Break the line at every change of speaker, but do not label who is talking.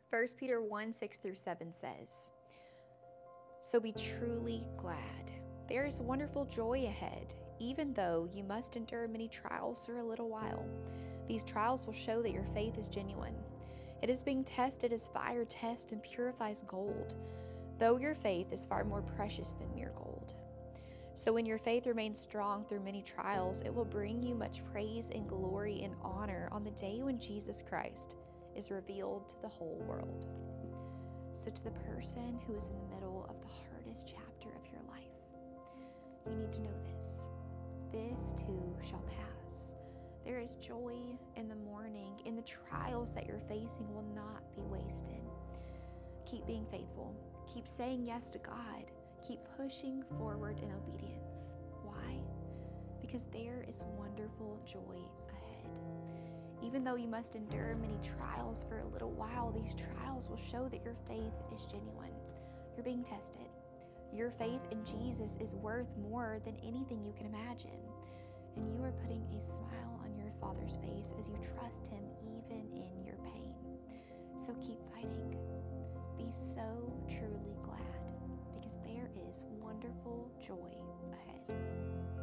1 Peter 1 6 through 7 says, "So be truly glad. There is wonderful joy ahead, even though you must endure many trials for a little while. These trials will show that your faith is genuine. It is being tested as fire tests and purifies gold, though your faith is far more precious than mere gold. So when your faith remains strong through many trials, it will bring you much praise and glory and honor on the day when Jesus Christ is revealed to the whole world." So to the person who is in the middle of the hardest chapter of your life, you need to know this. This too shall pass. There is joy in the morning, and the trials that you're facing will not be wasted. Keep being faithful. Keep saying yes to God. Keep pushing forward in obedience. Why? Because there is wonderful joy ahead. Even though you must endure many trials for a little while, these trials will show that your faith is genuine. You're being tested. Your faith in Jesus is worth more than anything you can imagine. And you are putting a smile on your Father's face as you trust Him even in your pain. So keep fighting. Be so truly glad, because there is wonderful joy ahead.